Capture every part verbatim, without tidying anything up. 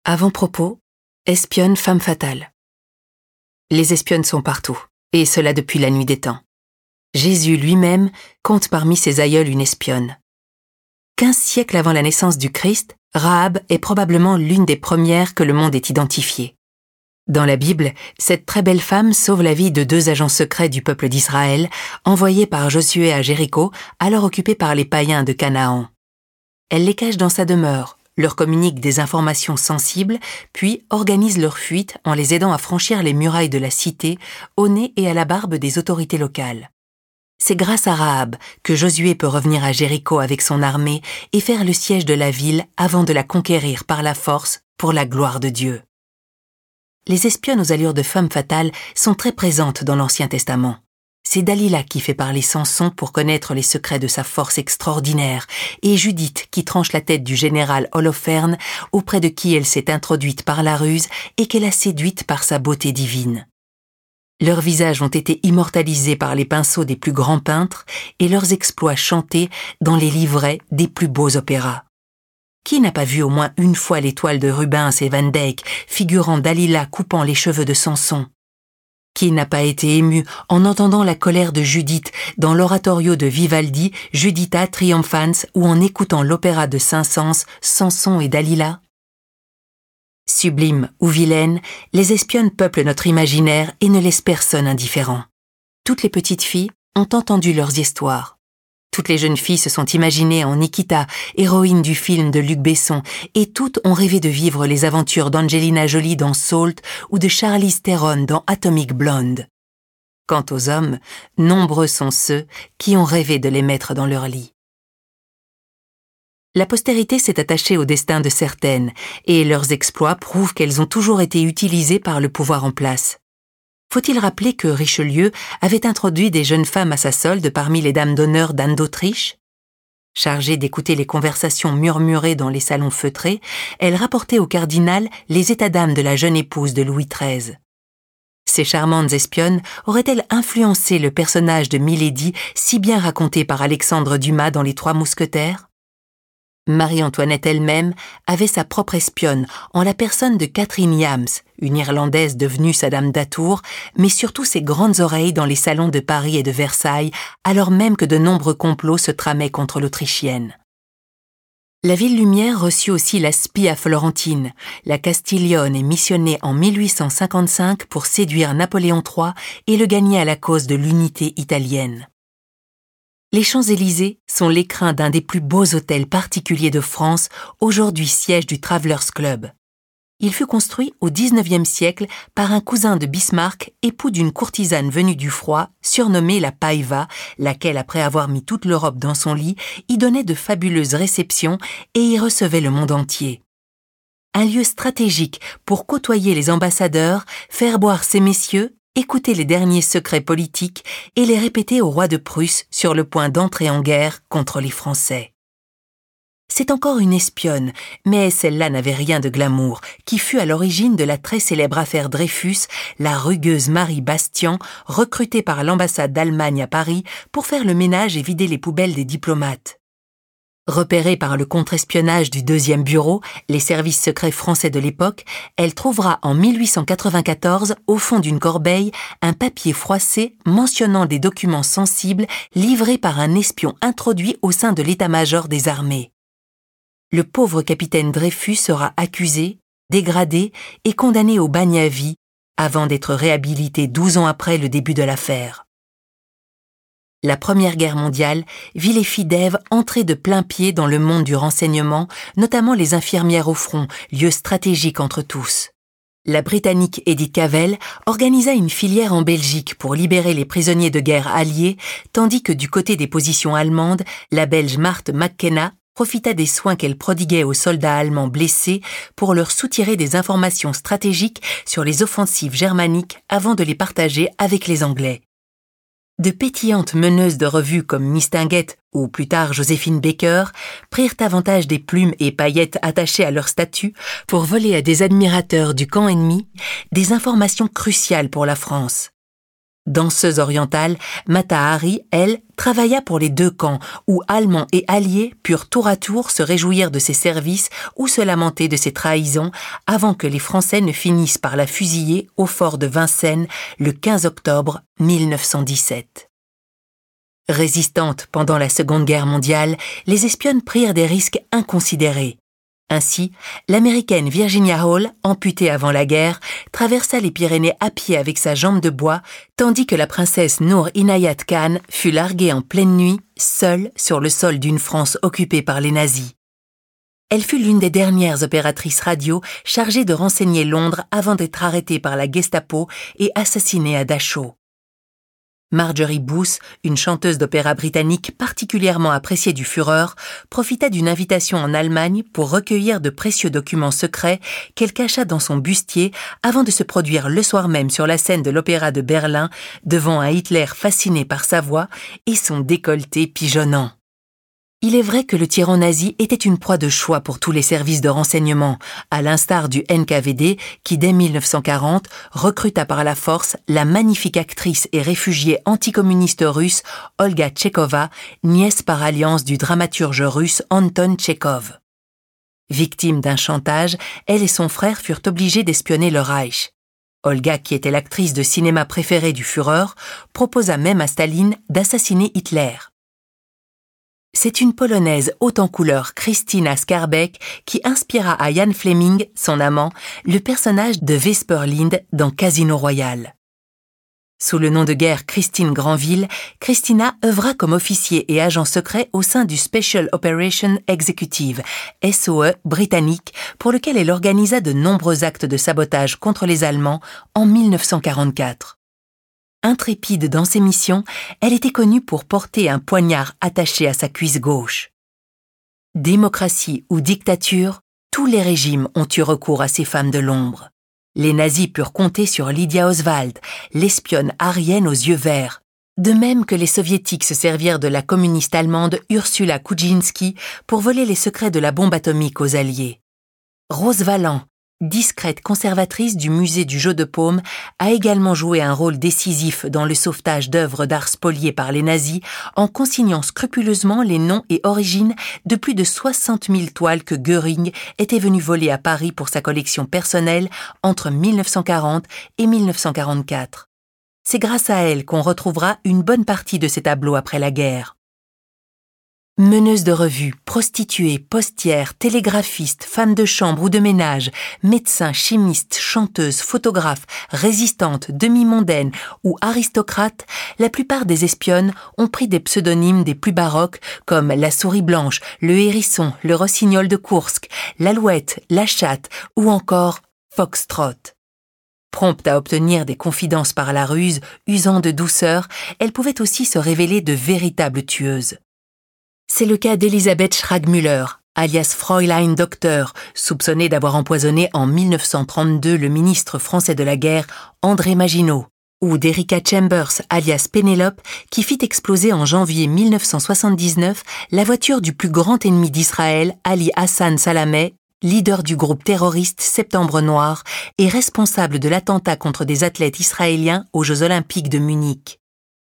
Avant-propos, espionne femme fatale. Les espionnes sont partout, et cela depuis la nuit des temps. Jésus lui-même compte parmi ses aïeuls une espionne. Quinze siècles avant la naissance du Christ, Rahab est probablement l'une des premières que le monde ait identifiée. Dans la Bible, cette très belle femme sauve la vie de deux agents secrets du peuple d'Israël, envoyés par Josué à Jéricho, alors occupé par les païens de Canaan. Elle les cache dans sa demeure, leur communique des informations sensibles, puis organise leur fuite en les aidant à franchir les murailles de la cité, au nez et à la barbe des autorités locales. C'est grâce à Rahab que Josué peut revenir à Jéricho avec son armée et faire le siège de la ville avant de la conquérir par la force pour la gloire de Dieu. Les espionnes aux allures de femmes fatales sont très présentes dans l'Ancien Testament. C'est Dalila qui fait parler Samson pour connaître les secrets de sa force extraordinaire, et Judith qui tranche la tête du général Holoferne, auprès de qui elle s'est introduite par la ruse et qu'elle a séduite par sa beauté divine. Leurs visages ont été immortalisés par les pinceaux des plus grands peintres et leurs exploits chantés dans les livrets des plus beaux opéras. Qui n'a pas vu au moins une fois l'étoile de Rubens et Van Dyck figurant Dalila coupant les cheveux de Samson? Qui n'a pas été ému en entendant la colère de Judith dans l'oratorio de Vivaldi, Juditha Triumphans, ou en écoutant l'opéra de Saint-Saëns, Samson et Dalila? Sublimes ou vilaines, les espionnes peuplent notre imaginaire et ne laissent personne indifférent. Toutes les petites filles ont entendu leurs histoires. Toutes les jeunes filles se sont imaginées en Nikita, héroïne du film de Luc Besson, et toutes ont rêvé de vivre les aventures d'Angelina Jolie dans Salt ou de Charlize Theron dans Atomic Blonde. Quant aux hommes, nombreux sont ceux qui ont rêvé de les mettre dans leur lit. La postérité s'est attachée au destin de certaines, et leurs exploits prouvent qu'elles ont toujours été utilisées par le pouvoir en place. Faut-il rappeler que Richelieu avait introduit des jeunes femmes à sa solde parmi les dames d'honneur d'Anne d'Autriche? Chargée d'écouter les conversations murmurées dans les salons feutrés, elle rapportait au cardinal les états d'âme de la jeune épouse de Louis treize. Ces charmantes espionnes auraient-elles influencé le personnage de Milady si bien raconté par Alexandre Dumas dans Les Trois Mousquetaires? Marie-Antoinette elle-même avait sa propre espionne en la personne de Catherine Yams, une Irlandaise devenue sa dame d'atour, mais surtout ses grandes oreilles dans les salons de Paris et de Versailles, alors même que de nombreux complots se tramaient contre l'Autrichienne. La Ville Lumière reçut aussi la Spia Florentine, la Castiglione est missionnée en mille huit cent cinquante-cinq pour séduire Napoléon trois et le gagner à la cause de l'unité italienne. Les Champs-Élysées sont l'écrin d'un des plus beaux hôtels particuliers de France, aujourd'hui siège du Travelers Club. Il fut construit au dix-neuvième siècle par un cousin de Bismarck, époux d'une courtisane venue du froid, surnommée la Paiva, laquelle, après avoir mis toute l'Europe dans son lit, y donnait de fabuleuses réceptions et y recevait le monde entier. Un lieu stratégique pour côtoyer les ambassadeurs, faire boire ces messieurs, écouter les derniers secrets politiques et les répéter au roi de Prusse sur le point d'entrer en guerre contre les Français. C'est encore une espionne, mais celle-là n'avait rien de glamour, qui fut à l'origine de la très célèbre affaire Dreyfus, la rugueuse Marie Bastian, recrutée par l'ambassade d'Allemagne à Paris pour faire le ménage et vider les poubelles des diplomates. Repérée par le contre-espionnage du deuxième bureau, les services secrets français de l'époque, elle trouvera en mille huit cent quatre-vingt-quatorze, au fond d'une corbeille, un papier froissé mentionnant des documents sensibles livrés par un espion introduit au sein de l'état-major des armées. Le pauvre capitaine Dreyfus sera accusé, dégradé et condamné au bagne à vie, avant d'être réhabilité douze ans après le début de l'affaire. La Première Guerre mondiale vit les filles d'Ève entrer de plein pied dans le monde du renseignement, notamment les infirmières au front, lieu stratégique entre tous. La Britannique Edith Cavell organisa une filière en Belgique pour libérer les prisonniers de guerre alliés, tandis que du côté des positions allemandes, la Belge Marthe McKenna profita des soins qu'elle prodiguait aux soldats allemands blessés pour leur soutirer des informations stratégiques sur les offensives germaniques avant de les partager avec les Anglais. De pétillantes meneuses de revues comme Mistinguett ou plus tard Joséphine Baker prirent avantage des plumes et paillettes attachées à leur statut pour voler à des admirateurs du camp ennemi des informations cruciales pour la France. Danseuse orientale, Mata Hari, elle, travailla pour les deux camps, où Allemands et Alliés purent tour à tour se réjouir de ses services ou se lamenter de ses trahisons, avant que les Français ne finissent par la fusiller au fort de Vincennes le quinze octobre mille neuf cent dix-sept. Résistantes pendant la Seconde Guerre mondiale, les espionnes prirent des risques inconsidérés. Ainsi, l'américaine Virginia Hall, amputée avant la guerre, traversa les Pyrénées à pied avec sa jambe de bois, tandis que la princesse Noor Inayat Khan fut larguée en pleine nuit, seule sur le sol d'une France occupée par les nazis. Elle fut l'une des dernières opératrices radio chargées de renseigner Londres avant d'être arrêtée par la Gestapo et assassinée à Dachau. Marjorie Booth, une chanteuse d'opéra britannique particulièrement appréciée du Führer, profita d'une invitation en Allemagne pour recueillir de précieux documents secrets qu'elle cacha dans son bustier avant de se produire le soir même sur la scène de l'Opéra de Berlin devant un Hitler fasciné par sa voix et son décolleté pigeonnant. Il est vrai que le tyran nazi était une proie de choix pour tous les services de renseignement, à l'instar du N K V D qui, dès mille neuf cent quarante, recruta par la force la magnifique actrice et réfugiée anticommuniste russe Olga Tchekhova, nièce par alliance du dramaturge russe Anton Tchekhov. Victime d'un chantage, elle et son frère furent obligés d'espionner le Reich. Olga, qui était l'actrice de cinéma préférée du Führer, proposa même à Staline d'assassiner Hitler. C'est une Polonaise haute en couleur, Krystyna Skarbek, qui inspira à Ian Fleming, son amant, le personnage de Vesper Lynd dans Casino Royale. Sous le nom de guerre Christine Granville, Krystyna œuvra comme officier et agent secret au sein du Special Operations Executive, S O E britannique, pour lequel elle organisa de nombreux actes de sabotage contre les Allemands en mille neuf cent quarante-quatre. Intrépide dans ses missions, elle était connue pour porter un poignard attaché à sa cuisse gauche. Démocratie ou dictature, tous les régimes ont eu recours à ces femmes de l'ombre. Les nazis purent compter sur Lydia Oswald, l'espionne aryenne aux yeux verts, de même que les soviétiques se servirent de la communiste allemande Ursula Kuczynski pour voler les secrets de la bombe atomique aux Alliés. Rose Valland, discrète conservatrice du musée du jeu de paume, a également joué un rôle décisif dans le sauvetage d'œuvres d'art spoliées par les nazis en consignant scrupuleusement les noms et origines de plus de soixante mille toiles que Göring était venu voler à Paris pour sa collection personnelle entre mille neuf cent quarante et mille neuf cent quarante-quatre. C'est grâce à elle qu'on retrouvera une bonne partie de ces tableaux après la guerre. Meneuse de revue, prostituée, postière, télégraphiste, femme de chambre ou de ménage, médecin, chimiste, chanteuse, photographe, résistante, demi-mondaine ou aristocrate, la plupart des espionnes ont pris des pseudonymes des plus baroques comme la souris blanche, le hérisson, le rossignol de Koursk, l'alouette, la chatte ou encore Foxtrot. Prompte à obtenir des confidences par la ruse, usant de douceur, elle pouvait aussi se révéler de véritables tueuses. C'est le cas d'Elisabeth Schragmüller, alias Fräulein Docteur, soupçonnée d'avoir empoisonné en mille neuf cent trente-deux le ministre français de la guerre, André Maginot, ou d'Erika Chambers, alias Pénélope, qui fit exploser en janvier mille neuf cent soixante-dix-neuf la voiture du plus grand ennemi d'Israël, Ali Hassan Salameh, leader du groupe terroriste Septembre Noir et responsable de l'attentat contre des athlètes israéliens aux Jeux Olympiques de Munich.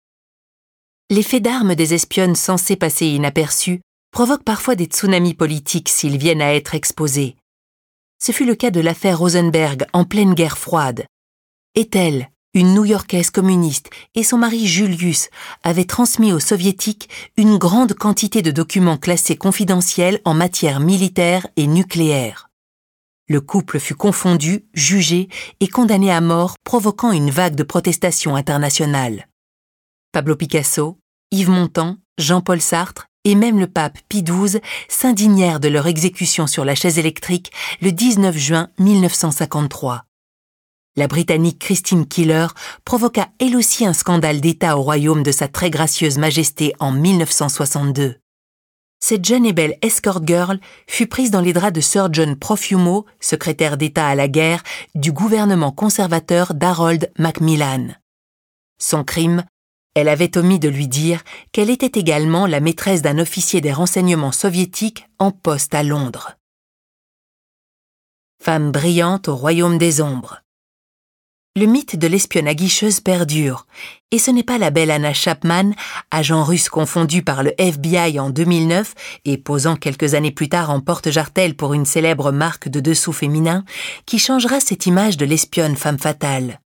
Les faits d'armes des espionnes censées passer inaperçus provoquent parfois des tsunamis politiques s'ils viennent à être exposés. Ce fut le cas de l'affaire Rosenberg en pleine guerre froide. Ethel, une New-Yorkaise communiste, et son mari Julius avaient transmis aux Soviétiques une grande quantité de documents classés confidentiels en matière militaire et nucléaire. Le couple fut confondu, jugé et condamné à mort, provoquant une vague de protestations internationales. Pablo Picasso, Yves Montand, Jean-Paul Sartre et même le pape Pie douze s'indignèrent de leur exécution sur la chaise électrique le dix-neuf juin mille neuf cent cinquante-trois. La Britannique Christine Keeler provoqua elle aussi un scandale d'État au royaume de sa très gracieuse majesté en mille neuf cent soixante-deux. Cette jeune et belle escort girl fut prise dans les draps de Sir John Profumo, secrétaire d'État à la guerre du gouvernement conservateur d'Harold Macmillan. Son crime, elle avait omis de lui dire qu'elle était également la maîtresse d'un officier des renseignements soviétiques en poste à Londres. Femme brillante au royaume des ombres. le mythe de l'espionne aguicheuse perdure. Et ce n'est pas la belle Anna Chapman, agent russe confondu par le F B I en deux mille neuf et posant quelques années plus tard en porte-jartel pour une célèbre marque de dessous féminin, qui changera cette image de l'espionne femme fatale.